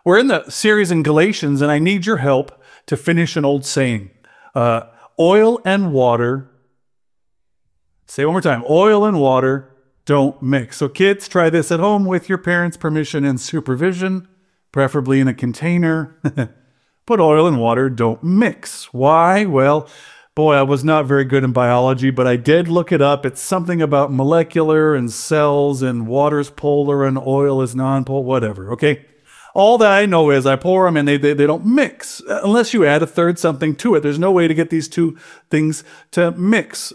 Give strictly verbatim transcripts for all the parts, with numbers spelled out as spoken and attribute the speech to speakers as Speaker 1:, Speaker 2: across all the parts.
Speaker 1: We're in the series in Galatians, and I need your help to finish an old saying. Uh, oil and water, say it one more time, oil and water don't mix. So kids, try this at home with your parents' permission and supervision, preferably in a container. But oil and water don't mix. Why? Well, boy, I was not very good in biology, but I did look it up. It's something about molecular and cells, and water's polar and oil is non-polar, whatever, okay? All that I know is I pour them and they, they, they don't mix unless you add a third something to it. There's no way to get these two things to mix.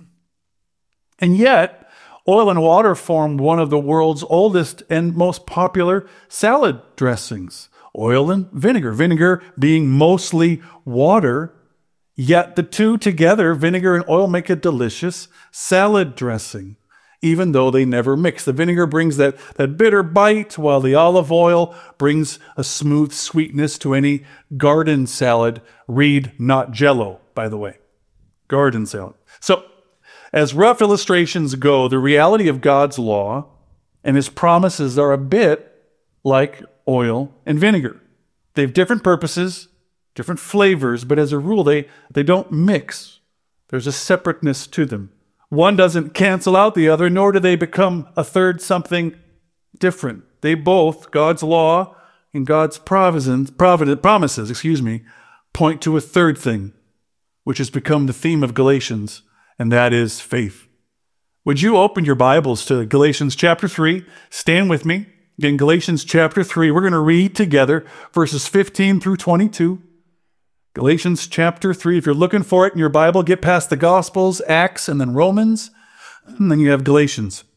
Speaker 1: And yet, oil and water formed one of the world's oldest and most popular salad dressings. Oil and vinegar. Vinegar being mostly water, yet the two together, vinegar and oil, make a delicious salad dressing, even though they never mix. The vinegar brings that, that bitter bite, while the olive oil brings a smooth sweetness to any garden salad. Read, not Jell-O, by the way. Garden salad. So, as rough illustrations go, the reality of God's law and his promises are a bit like oil and vinegar. They have different purposes, different flavors, but as a rule, they, they don't mix. There's a separateness to them. One doesn't cancel out the other, nor do they become a third something different. They both, God's law and God's providence, providence, promises, excuse me, point to a third thing, which has become the theme of Galatians, and that is faith. Would you open your Bibles to Galatians chapter three? Stand with me. In Galatians chapter three, we're going to read together verses fifteen through twenty-two. Galatians chapter three, if you're looking for it in your Bible, get past the Gospels, Acts, and then Romans, and then you have Galatians.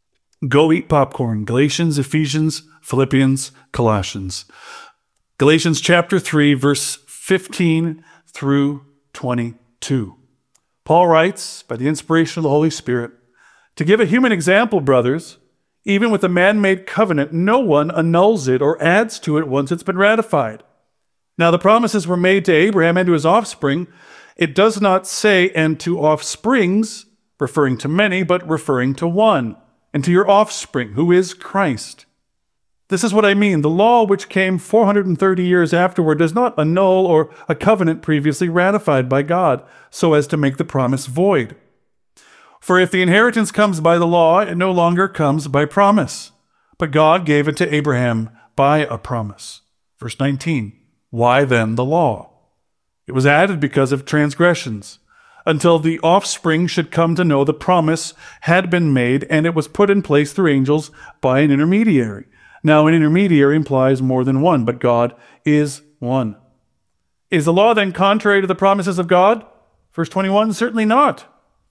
Speaker 1: Go eat popcorn. Galatians, Ephesians, Philippians, Colossians. Galatians chapter three, verse fifteen through twenty-two. Paul writes, by the inspiration of the Holy Spirit, to give a human example, brothers, even with a man-made covenant, no one annuls it or adds to it once it's been ratified. Now the promises were made to Abraham and to his offspring. It does not say, and to offsprings, referring to many, but referring to one, and to your offspring, who is Christ. This is what I mean. The law which came four hundred thirty years afterward does not annul or a covenant previously ratified by God, so as to make the promise void. For if the inheritance comes by the law, it no longer comes by promise. But God gave it to Abraham by a promise. Verse nineteen. Why then the law? It was added because of transgressions, until the offspring should come to know the promise had been made, and it was put in place through angels by an intermediary. Now, an intermediary implies more than one, but God is one. Is the law then contrary to the promises of God? Verse twenty-one, certainly not.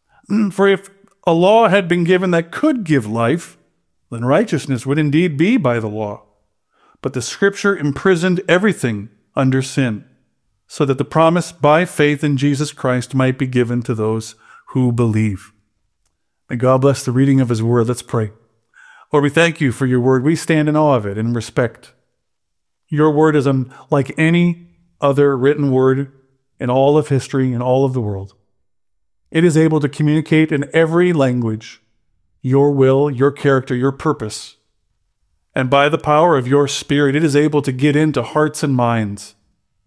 Speaker 1: For if a law had been given that could give life, then righteousness would indeed be by the law. But the Scripture imprisoned everything under sin, so that the promise by faith in Jesus Christ might be given to those who believe. May God bless the reading of his word. Let's pray. Lord, we thank you for your word. We stand in awe of it and respect. Your word is unlike any other written word in all of history and all of the world. It is able to communicate in every language your will, your character, your purpose. And by the power of your Spirit, it is able to get into hearts and minds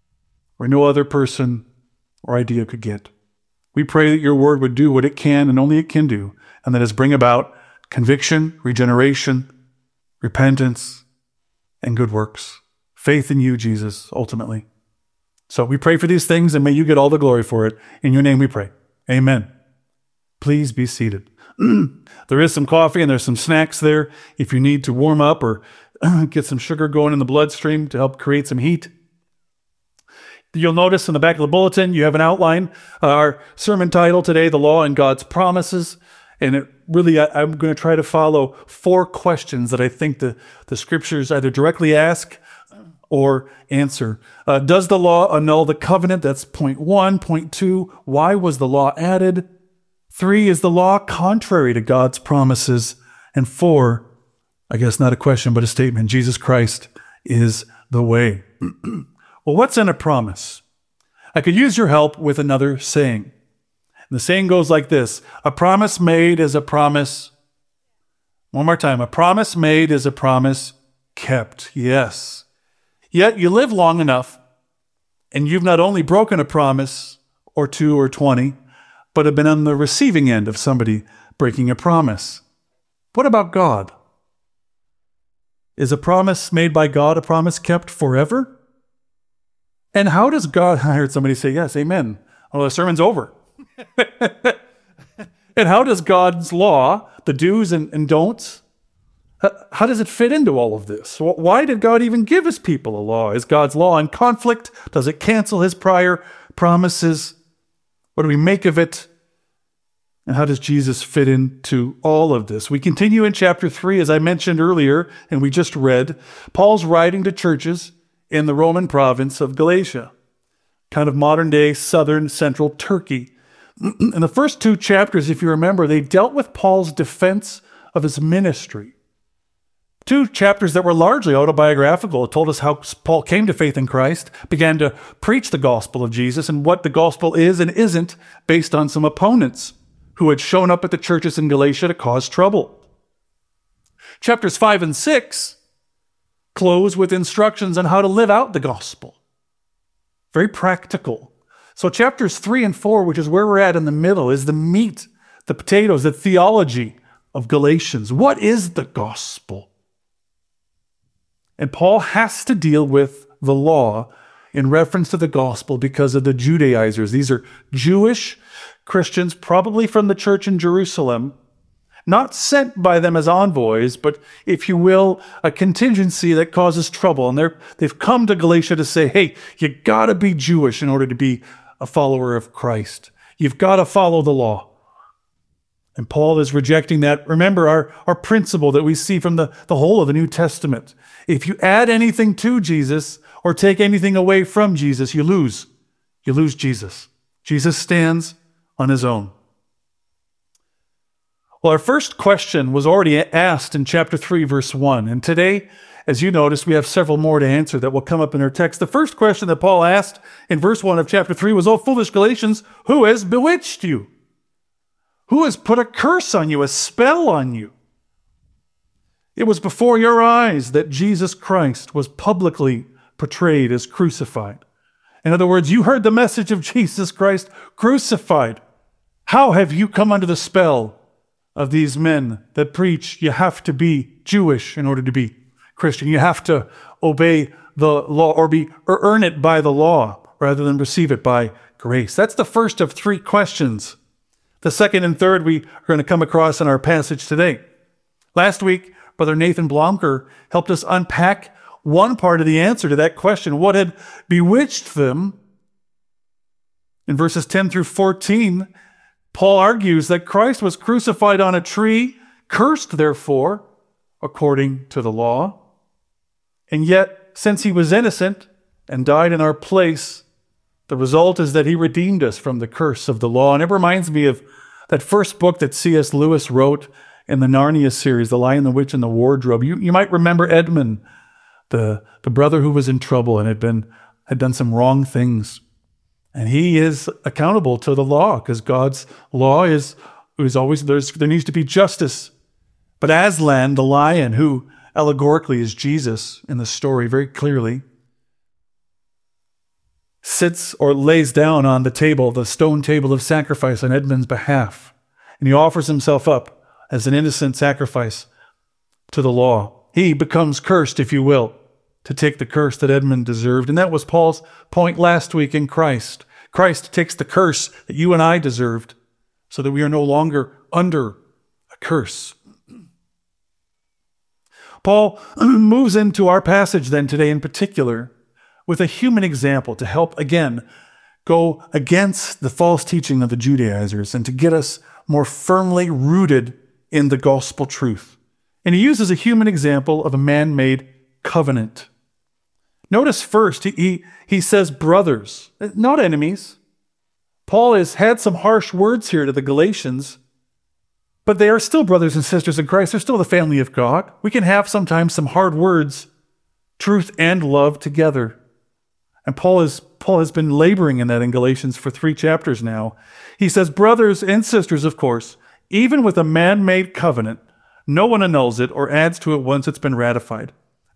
Speaker 1: where no other person or idea could get. We pray that your word would do what it can and only it can do, and that is bring about conviction, regeneration, repentance, and good works. Faith in you, Jesus, ultimately. So we pray for these things, and may you get all the glory for it. In your name we pray. Amen. Please be seated. There is some coffee and there's some snacks there if you need to warm up or get some sugar going in the bloodstream to help create some heat. You'll notice in the back of the bulletin, you have an outline. Uh, our sermon title today, The Law and God's Promises. And it really, I, I'm going to try to follow four questions that I think the, the scriptures either directly ask or answer. Uh, does the law annul the covenant? That's point one. Point two, why was the law added? Three, is the law contrary to God's promises? And four, I guess not a question, but a statement, Jesus Christ is the way. Well, what's in a promise? I could use your help with another saying. And the saying goes like this: a promise made is a promise. One more time. A promise made is a promise kept. Yes. Yet you live long enough, and you've not only broken a promise or two or twenty, but have been on the receiving end of somebody breaking a promise. What about God? Is a promise made by God a promise kept forever? And how does God, I heard somebody say, yes, amen. Oh, the sermon's over. And how does God's law, the do's and, and don'ts, how does it fit into all of this? Why did God even give his people a law? Is God's law in conflict? Does it cancel his prior promises? What do we make of it? And how does Jesus fit into all of this? We continue in chapter three, as I mentioned earlier, and we just read, Paul's writing to churches in the Roman province of Galatia, kind of modern-day southern central Turkey. In the first two chapters, if you remember, they dealt with Paul's defense of his ministry. Two chapters that were largely autobiographical. It told us how Paul came to faith in Christ, began to preach the gospel of Jesus, and what the gospel is and isn't based on some opponents who had shown up at the churches in Galatia to cause trouble. Chapters five and six close with instructions on how to live out the gospel. Very practical. So chapters three and four, which is where we're at in the middle, is the meat, the potatoes, the theology of Galatians. What is the gospel? And Paul has to deal with the law in reference to the gospel because of the Judaizers. These are Jewish Christians, probably from the church in Jerusalem, not sent by them as envoys, but, if you will, a contingency that causes trouble. And they're, they've come to Galatia to say, hey, you got to be Jewish in order to be a follower of Christ. You've got to follow the law. And Paul is rejecting that. Remember our, our principle that we see from the, the whole of the New Testament. If you add anything to Jesus or take anything away from Jesus, you lose. You lose Jesus. Jesus stands on his own. Well, our first question was already asked in chapter three, verse one. And today, as you noticed, we have several more to answer that will come up in our text. The first question that Paul asked in verse one of chapter three was, "O foolish Galatians, who has bewitched you? Who has put a curse on you, a spell on you? It was before your eyes that Jesus Christ was publicly portrayed as crucified." In other words, you heard the message of Jesus Christ crucified. How have you come under the spell of these men that preach you have to be Jewish in order to be Christian? You have to obey the law or be or earn it by the law rather than receive it by grace. That's the first of three questions. The second and third we are going to come across in our passage today. Last week, Brother Nathan Blomker helped us unpack one part of the answer to that question. What had bewitched them? In verses ten through fourteen, Paul argues that Christ was crucified on a tree, cursed therefore, according to the law. And yet, since he was innocent and died in our place, the result is that he redeemed us from the curse of the law. And it reminds me of that first book that C S Lewis wrote in the Narnia series, The Lion, the Witch, and the Wardrobe. You, you might remember Edmund, the, the brother who was in trouble and had been had done some wrong things. And he is accountable to the law because God's law is, is always, there's, there needs to be justice. But Aslan, the lion, who allegorically is Jesus in the story very clearly, sits or lays down on the table, the stone table of sacrifice on Edmund's behalf. And he offers himself up as an innocent sacrifice to the law. He becomes cursed, if you will, to take the curse that Edmund deserved. And that was Paul's point last week in Christ. Christ takes the curse that you and I deserved so that we are no longer under a curse. Paul moves into our passage then today in particular with a human example to help, again, go against the false teaching of the Judaizers and to get us more firmly rooted in the gospel truth. And he uses a human example of a man-made covenant. Notice first, he, he, he says brothers, not enemies. Paul has had some harsh words here to the Galatians, but they are still brothers and sisters in Christ. They're still the family of God. We can have sometimes some hard words, truth and love together. And Paul, is, Paul has been laboring in that in Galatians for three chapters now. He says, brothers and sisters, of course, even with a man-made covenant, no one annuls it or adds to it once it's been ratified.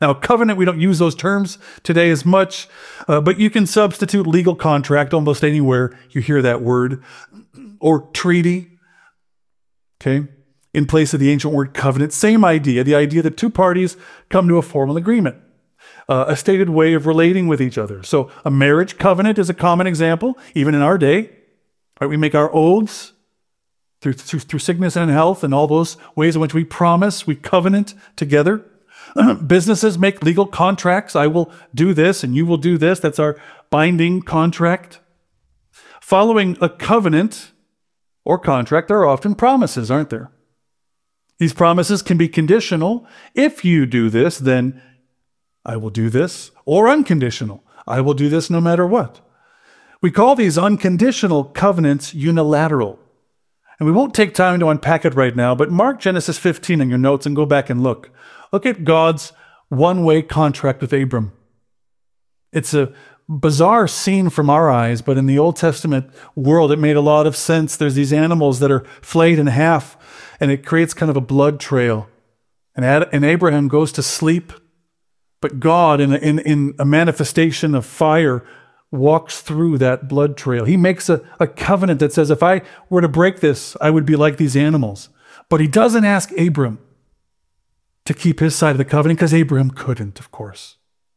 Speaker 1: Now, covenant, we don't use those terms today as much, uh, but you can substitute legal contract almost anywhere you hear that word, or treaty, okay, in place of the ancient word covenant. Same idea, the idea that two parties come to a formal agreement, uh, a stated way of relating with each other. So a marriage covenant is a common example, even in our day. Right? We make our oaths through, through, through sickness and health and all those ways in which we promise, we covenant together. Businesses make legal contracts. I will do this and you will do this. That's our binding contract. Following a covenant or contract, there are often promises, aren't there? These promises can be conditional. If you do this, then I will do this. Or unconditional. I will do this no matter what. We call these unconditional covenants unilateral. And we won't take time to unpack it right now, but mark Genesis fifteen in your notes and go back and look. Look at God's one-way contract with Abram. It's a bizarre scene from our eyes, but in the Old Testament world, it made a lot of sense. There's these animals that are flayed in half, and it creates kind of a blood trail. And, Ad- and Abraham goes to sleep, but God, in a, in, in a manifestation of fire, walks through that blood trail. He makes a, a covenant that says, if I were to break this, I would be like these animals. But he doesn't ask Abram to keep his side of the covenant, because Abraham couldn't, of course.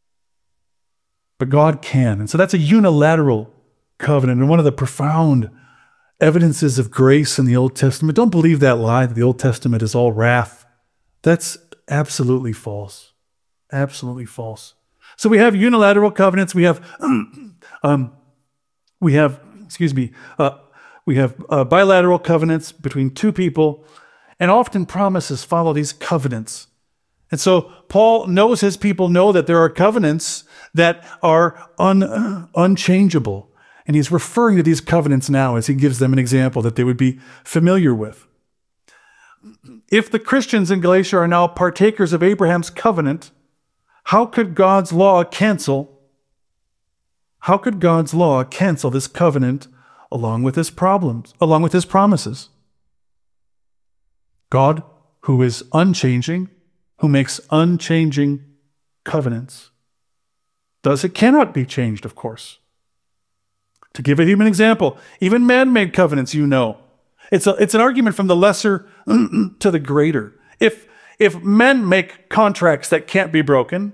Speaker 1: But God can. And so that's a unilateral covenant. And one of the profound evidences of grace in the Old Testament, don't believe that lie that the Old Testament is all wrath. That's absolutely false. Absolutely false. So we have unilateral covenants. We have, um, we have, excuse me, uh, we have uh, bilateral covenants between two people, and often promises follow these covenants. And so Paul knows his people know that there are covenants that are un, uh, unchangeable. And he's referring to these covenants now as he gives them an example that they would be familiar with. If the Christians in Galatia are now partakers of Abraham's covenant, how could God's law cancel? How could God's law cancel this covenant along with his problems, along with his promises? God, who is unchanging, who makes unchanging covenants, thus it cannot be changed, of course. To give it even an example, even man-made covenants, you know. It's, a, it's an argument from the lesser to the greater. If, if men make contracts that can't be broken,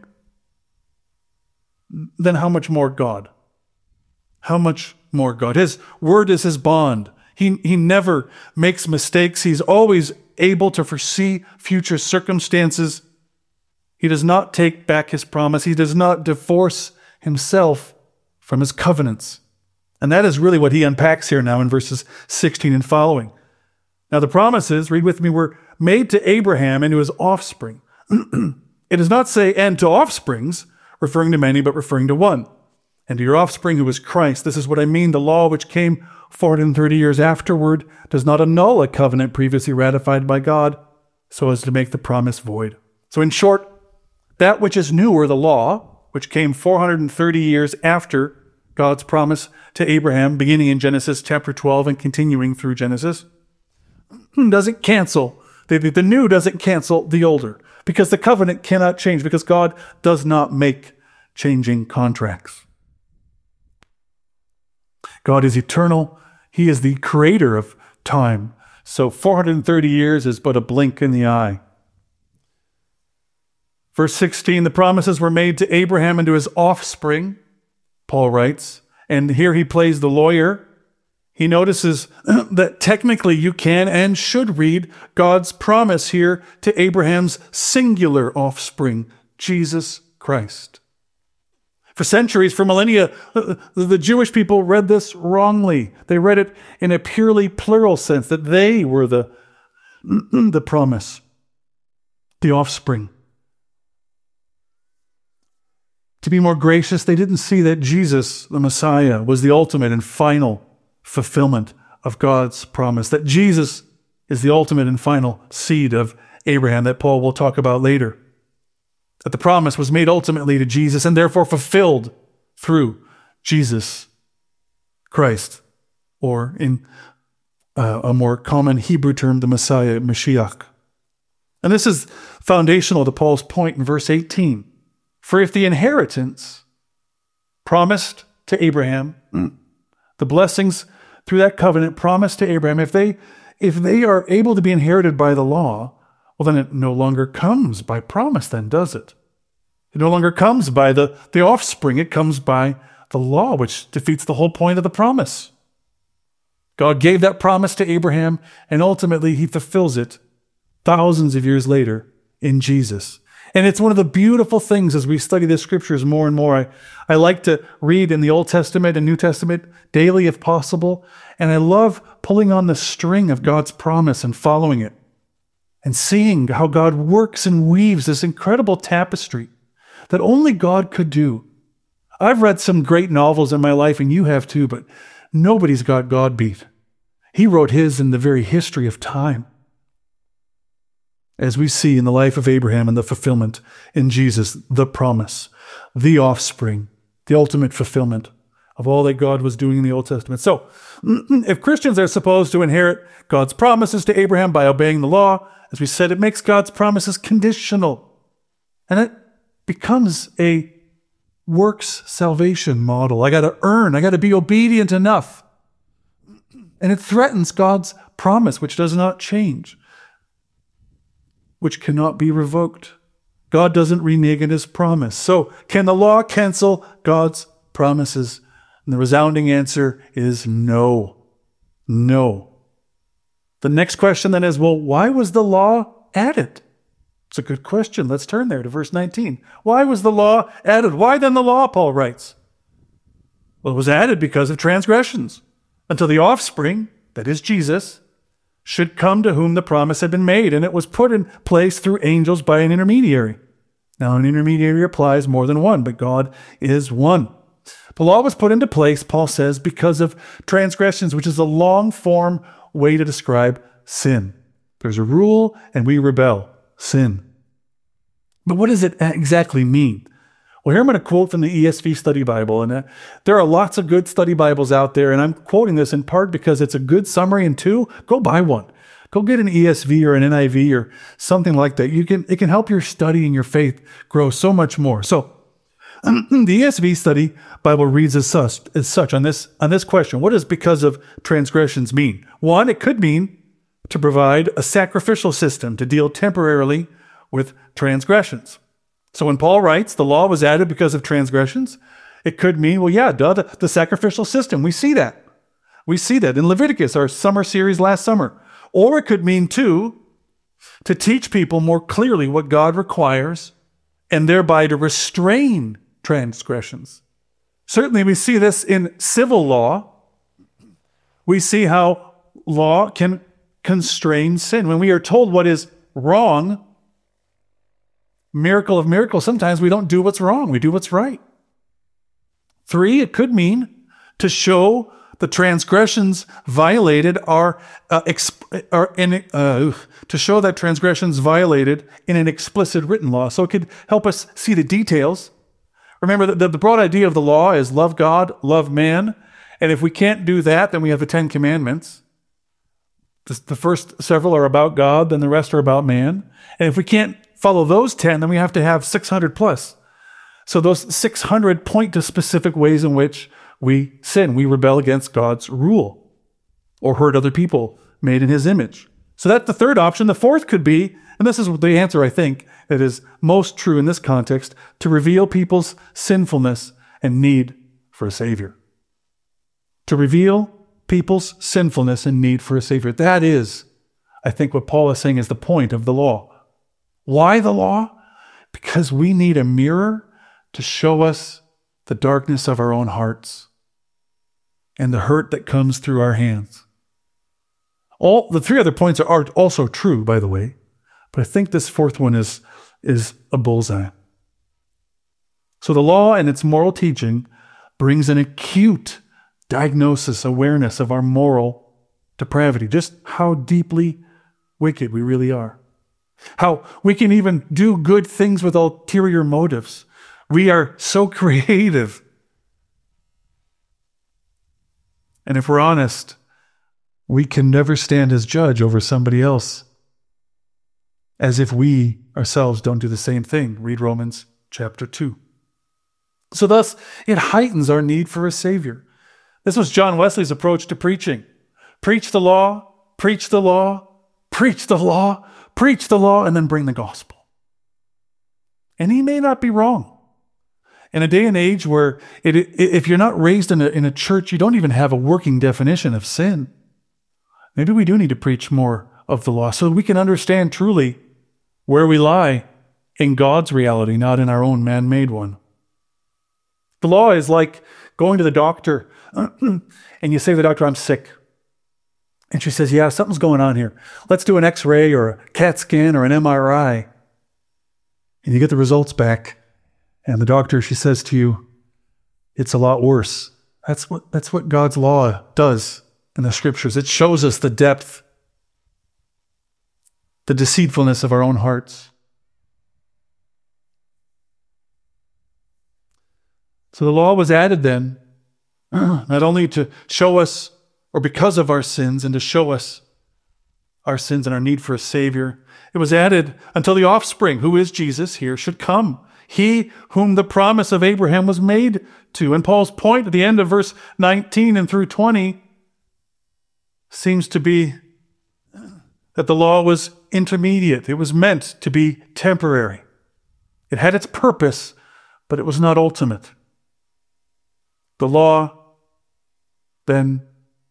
Speaker 1: then how much more God? How much more God? His word is his bond. He, he never makes mistakes. He's always able to foresee future circumstances. He does not take back his promise. He does not divorce himself from his covenants. And that is really what he unpacks here now in verses sixteen and following. Now the promises, read with me, were made to Abraham and to his offspring. It does not say, and to offsprings, referring to many, but referring to one. And to your offspring who is Christ. This is what I mean. The law which came four hundred thirty years afterward does not annul a covenant previously ratified by God so as to make the promise void. So in short, that which is newer, the law, which came four hundred thirty years after God's promise to Abraham, beginning in Genesis chapter twelve and continuing through Genesis, doesn't cancel. The, the, the new doesn't cancel the older, because the covenant cannot change, because God does not make changing contracts. God is eternal. He is the creator of time. So four hundred thirty years is but a blink in the eye. Verse sixteen, the promises were made to Abraham and to his offspring, Paul writes. And here he plays the lawyer. He notices that technically you can and should read God's promise here to Abraham's singular offspring, Jesus Christ. For centuries, for millennia, the Jewish people read this wrongly. They read it in a purely plural sense, that they were the, the promise, the offspring. To be more gracious, they didn't see that Jesus, the Messiah, was the ultimate and final fulfillment of God's promise, that Jesus is the ultimate and final seed of Abraham that Paul will talk about later. That the promise was made ultimately to Jesus and therefore fulfilled through Jesus Christ, or in uh, a more common Hebrew term, the Messiah, Mashiach. And this is foundational to Paul's point in verse eighteen. For if the inheritance promised to Abraham, the blessings through that covenant promised to Abraham, if they if they are able to be inherited by the law, well, then it no longer comes by promise then, does it? It no longer comes by the, the offspring. It comes by the law, which defeats the whole point of the promise. God gave that promise to Abraham, and ultimately he fulfills it thousands of years later in Jesus. And it's one of the beautiful things as we study the scriptures more and more. I, I like to read in the Old Testament and New Testament daily if possible. And I love pulling on the string of God's promise and following it and seeing how God works and weaves this incredible tapestry that only God could do. I've read some great novels in my life, and you have too, but nobody's got God beat. He wrote his in the very history of time. As we see in the life of Abraham and the fulfillment in Jesus, the promise, the offspring, the ultimate fulfillment of all that God was doing in the Old Testament. So, if Christians are supposed to inherit God's promises to Abraham by obeying the law, as we said, it makes God's promises conditional. And it becomes a works salvation model. I got to earn, I got to be obedient enough. And it threatens God's promise, which does not change, which cannot be revoked. God doesn't renege on his promise. So, can the law cancel God's promises? And the resounding answer is no. No. The next question then is, well, why was the law added? It's a good question. Let's turn there to verse nineteen. Why was the law added? Why then the law, Paul writes? Well, it was added because of transgressions, until the offspring, that is Jesus, should come to whom the promise had been made, and it was put in place through angels by an intermediary. Now, an intermediary applies more than one, but God is one. The law was put into place, Paul says, because of transgressions, which is a long-form way to describe sin. There's a rule, and we rebel. Sin. But what does it exactly mean? Well, here I'm going to quote from the E S V Study Bible, and uh, there are lots of good study Bibles out there, and I'm quoting this in part because it's a good summary, and two, go buy one. Go get an E S V or an N I V or something like that. You can it can help your study and your faith grow so much more. So, the E S V Study Bible reads as such, as such on this on this question: what does because of transgressions mean? One, it could mean to provide a sacrificial system to deal temporarily with transgressions. So when Paul writes, the law was added because of transgressions, it could mean, well, yeah, duh, the, the sacrificial system. We see that. We see that in Leviticus, our summer series last summer. Or it could mean, too, to teach people more clearly what God requires and thereby to restrain transgressions. Certainly we see this in civil law. We see how law can constrain sin. When we are told what is wrong, miracle of miracles, sometimes we don't do what's wrong. We do what's right. Three, it could mean to show the transgressions violated are, uh, exp- are in, uh, to show that transgressions violated in an explicit written law. So it could help us see the details. Remember, the, the broad idea of the law is love God, love man. And if we can't do that, then we have the Ten Commandments. The first several are about God, then the rest are about man. And if we can't follow those ten, then we have to have six hundred plus. So those six hundred point to specific ways in which we sin. We rebel against God's rule or hurt other people made in his image. So that's the third option. The fourth could be, and this is the answer I think that is most true in this context, to reveal people's sinfulness and need for a Savior. To reveal people's sinfulness and need for a Savior. That is, I think, what Paul is saying is the point of the law. Why the law? Because we need a mirror to show us the darkness of our own hearts and the hurt that comes through our hands. All the three other points are also true, by the way, but I think this fourth one is, is a bullseye. So the law and its moral teaching brings an acute diagnosis, awareness of our moral depravity, just how deeply wicked we really are. How we can even do good things with ulterior motives. We are so creative. And if we're honest, we can never stand as judge over somebody else, as if we ourselves don't do the same thing. Read Romans chapter two. So thus, it heightens our need for a Savior. This was John Wesley's approach to preaching. Preach the law, preach the law, preach the law, preach the law, and then bring the gospel. And he may not be wrong. In a day and age where it, if you're not raised in a, in a church, you don't even have a working definition of sin. Maybe we do need to preach more of the law so we can understand truly where we lie in God's reality, not in our own man-made one. The law is like going to the doctor and you say to the doctor, I'm sick. And she says, yeah, something's going on here. Let's do an X-ray or a CAT scan or an M R I. And you get the results back. And the doctor, she says to you, it's a lot worse. That's what, that's what God's law does in the scriptures. It shows us the depth, the deceitfulness of our own hearts. So the law was added then, not only to show us, or because of our sins, and to show us our sins and our need for a Savior. It was added until the offspring, who is Jesus here, should come. He whom the promise of Abraham was made to. And Paul's point at the end of verse nineteen and through twenty seems to be that the law was intermediate. It was meant to be temporary. It had its purpose, but it was not ultimate. The law, then,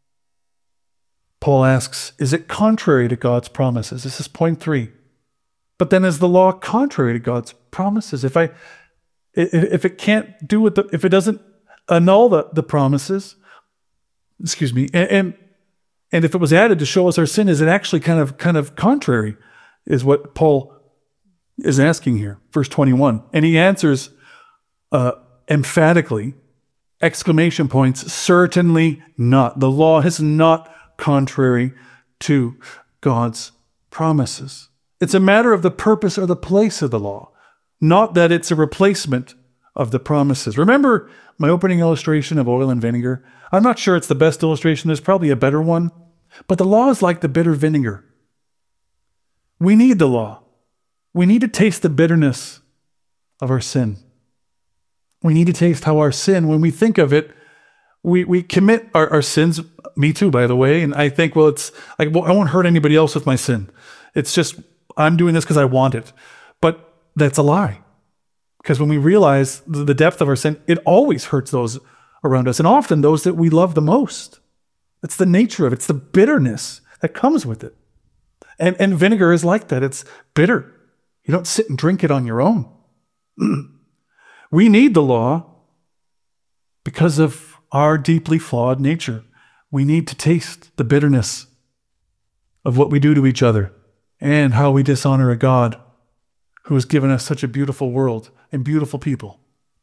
Speaker 1: Paul asks, is it contrary to God's promises? This is point three. But then is the law contrary to God's promises? If I, if it can't do what the, if it doesn't annul the, the promises, excuse me, and, and and if it was added to show us our sin, is it actually kind of kind of contrary? Is what Paul is asking here, verse twenty-one, and he answers uh, emphatically, exclamation points, certainly not. The law is not contrary to God's promises. It's a matter of the purpose or the place of the law, not that it's a replacement of the promises. Remember my opening illustration of oil and vinegar? I'm not sure it's the best illustration. There's probably a better one. But the law is like the bitter vinegar. We need the law. We need to taste the bitterness of our sin. We need to taste how our sin, when we think of it, we, we commit our, our sins, me too, by the way, and I think, well, it's like, well, I won't hurt anybody else with my sin. It's just, I'm doing this because I want it. But that's a lie. Because when we realize the depth of our sin, it always hurts those around us, and often those that we love the most. It's the nature of it. It's the bitterness that comes with it. And, and vinegar is like that. It's bitter. You don't sit and drink it on your own. We need the law because of our deeply flawed nature. We need to taste the bitterness of what we do to each other and how we dishonor a God who has given us such a beautiful world and beautiful people.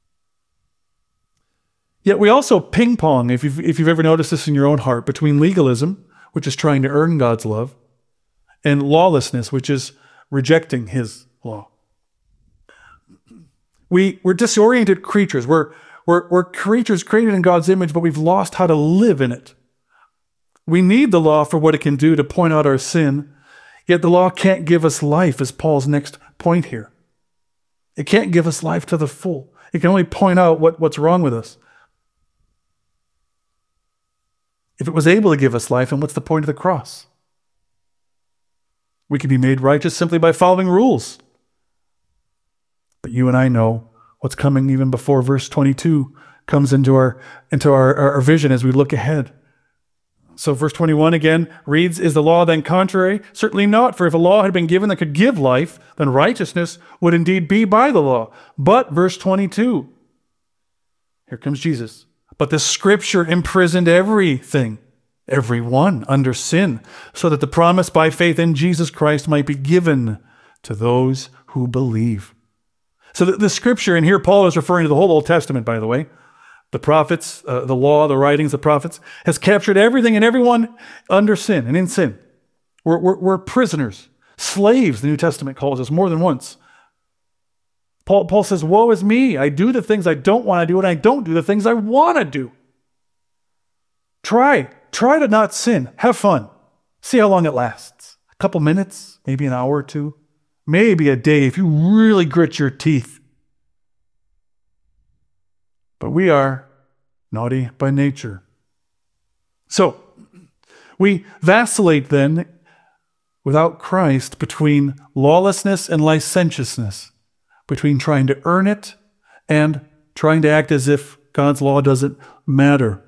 Speaker 1: Yet we also ping-pong, if you've, if you've ever noticed this in your own heart, between legalism, which is trying to earn God's love, and lawlessness, which is rejecting his law. We, we're disoriented creatures. We're, we're, we're creatures created in God's image, but we've lost how to live in it. We need the law for what it can do to point out our sin, yet the law can't give us life, is Paul's next point here. It can't give us life to the full. It can only point out what, what's wrong with us. If it was able to give us life, then what's the point of the cross? We can be made righteous simply by following rules. But you and I know what's coming even before verse twenty-two comes into our into our, our vision as we look ahead. So verse twenty-one again reads, is the law then contrary? Certainly not, for if a law had been given that could give life, then righteousness would indeed be by the law. But verse twenty-two, here comes Jesus. But the scripture imprisoned everything, everyone under sin, so that the promise by faith in Jesus Christ might be given to those who believe. So the, the scripture, and here Paul is referring to the whole Old Testament, by the way, the prophets, uh, the law, the writings of prophets, has captured everything and everyone under sin and in sin. We're, we're, we're prisoners, slaves, the New Testament calls us more than once. Paul, Paul says, woe is me. I do the things I don't want to do, and I don't do the things I want to do. Try. Try to not sin. Have fun. See how long it lasts. A couple minutes, maybe an hour or two, maybe a day if you really grit your teeth but we are naughty by nature. So, we vacillate then without Christ between lawlessness and licentiousness, between trying to earn it and trying to act as if God's law doesn't matter.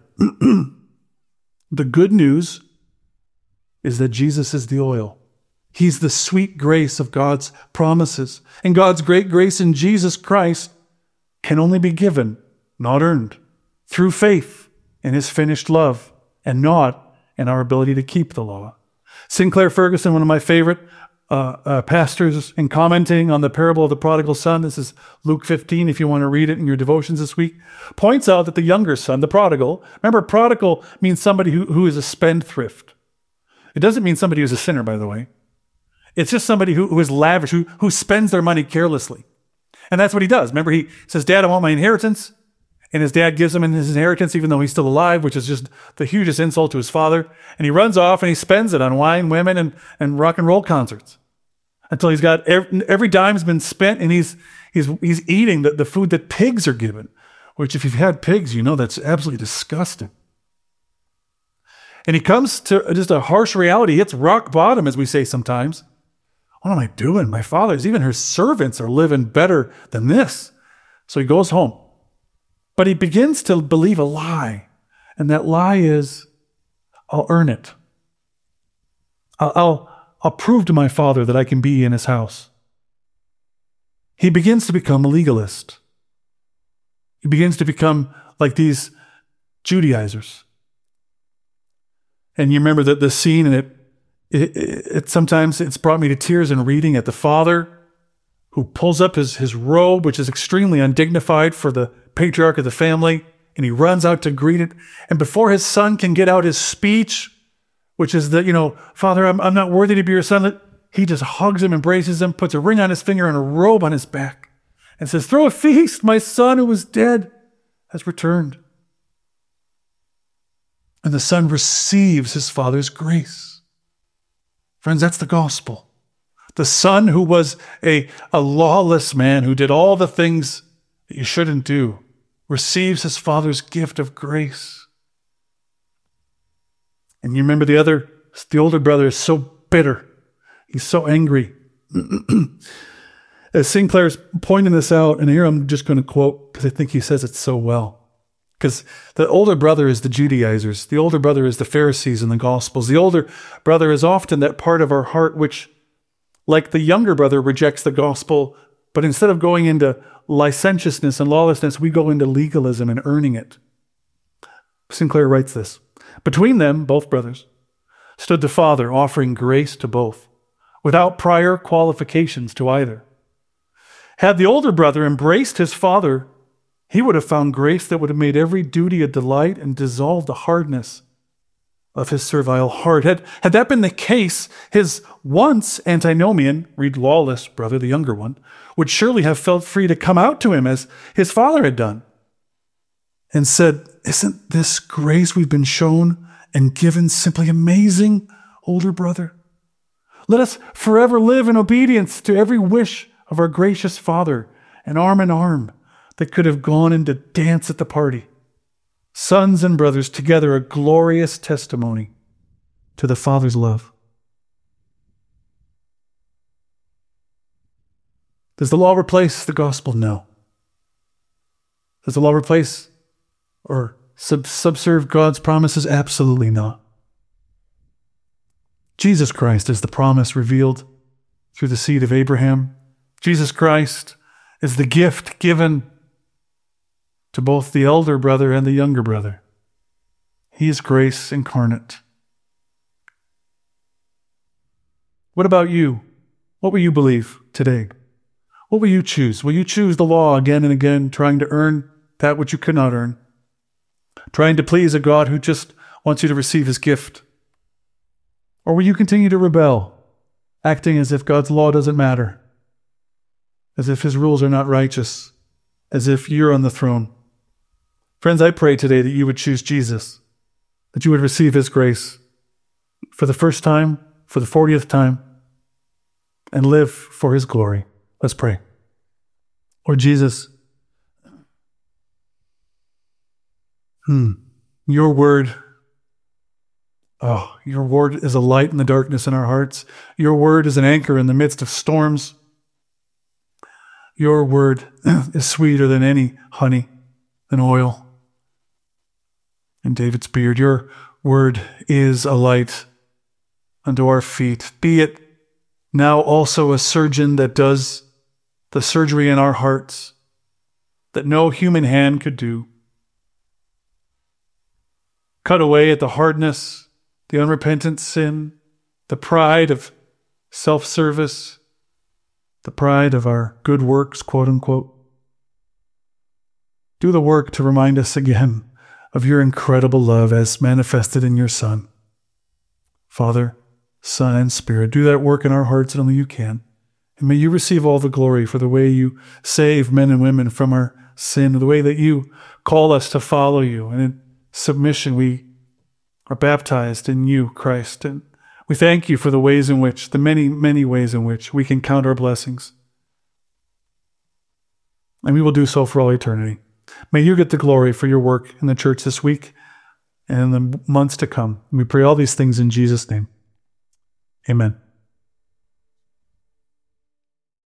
Speaker 1: The good news is that Jesus is the oil. He's the sweet grace of God's promises. And God's great grace in Jesus Christ can only be given, not earned, through faith in his finished love, and not in our ability to keep the law. Sinclair Ferguson, one of my favorite uh, uh, pastors, in commenting on the parable of the prodigal son, this is Luke fifteen, if you want to read it in your devotions this week, points out that the younger son, the prodigal, remember, prodigal means somebody who, who is a spendthrift. It doesn't mean somebody who's a sinner, by the way. It's just somebody who, who is lavish, who, who spends their money carelessly. And that's what he does. Remember, he says, Dad, I want my inheritance. And his dad gives him his inheritance even though he's still alive, which is just the hugest insult to his father. And he runs off and he spends it on wine, women, and, and rock and roll concerts until he's got every, every dime's been spent, and he's he's he's eating the, the food that pigs are given, which if you've had pigs, you know that's absolutely disgusting. And he comes to just a harsh reality. He hits rock bottom, as we say sometimes. What am I doing? My father's, even her servants are living better than this. So he goes home. But he begins to believe a lie. And that lie is, I'll earn it. I'll, I'll, I'll prove to my father that I can be in his house. He begins to become a legalist. He begins to become like these Judaizers. And you remember that the scene, and it, it, it, it sometimes it's brought me to tears in reading at the father who pulls up his, his robe, which is extremely undignified for the patriarch of the family, and he runs out to greet it. And before his son can get out his speech, which is that, you know, Father, I'm, I'm not worthy to be your son, he just hugs him, embraces him, puts a ring on his finger and a robe on his back, and says, throw a feast, my son who was dead has returned. And the son receives his father's grace. Friends, that's the gospel. The son who was a, a lawless man, who did all the things that you shouldn't do, receives his father's gift of grace. And you remember the other, the older brother is so bitter. He's so angry. As Sinclair's pointing this out, and here I'm just going to quote because I think he says it so well. Because the older brother is the Judaizers. The older brother is the Pharisees in the Gospels. The older brother is often that part of our heart which, like the younger brother, rejects the gospel, but instead of going into licentiousness and lawlessness, we go into legalism and earning it. Sinclair writes this, between them, both brothers, stood the father offering grace to both, without prior qualifications to either. Had the older brother embraced his father, he would have found grace that would have made every duty a delight and dissolved the hardness of his servile heart. Had, had that been the case, his once antinomian, read lawless brother, the younger one, would surely have felt free to come out to him as his father had done and said, isn't this grace we've been shown and given simply amazing, older brother? Let us forever live in obedience to every wish of our gracious father, and arm in arm that could have gone in to dance at the party. Sons and brothers together, a glorious testimony to the Father's love. Does the law replace the gospel? No. Does the law replace or sub- subserve God's promises? Absolutely not. Jesus Christ is the promise revealed through the seed of Abraham. Jesus Christ is the gift given to both the elder brother and the younger brother. He is grace incarnate. What about you? What will you believe today? What will you choose? Will you choose the law again and again, trying to earn that which you could not earn? Trying to please a God who just wants you to receive his gift? Or will you continue to rebel, acting as if God's law doesn't matter, as if his rules are not righteous, as if you're on the throne? Friends, I pray today that you would choose Jesus, that you would receive his grace for the first time, for the fortieth time, and live for his glory. Let's pray. Lord Jesus, Hmm. Your word, oh, your word is a light in the darkness in our hearts. Your word is an anchor in the midst of storms. Your word is sweeter than any honey and oil in David's beard. Your word is a light unto our feet. Be it now also a surgeon that does the surgery in our hearts that no human hand could do. Cut away at the hardness, the unrepentant sin, the pride of self-service, the pride of our good works, quote unquote. Do the work to remind us again of your incredible love as manifested in your Son. Father, Son, and Spirit, do that work in our hearts that only you can. And may you receive all the glory for the way you save men and women from our sin, the way that you call us to follow you. And in submission, we are baptized in you, Christ. And we thank you for the ways in which, the many, many ways in which we can count our blessings. And we will do so for all eternity. May you get the glory for your work in the church this week and in the months to come. We pray all these things in Jesus' name. Amen.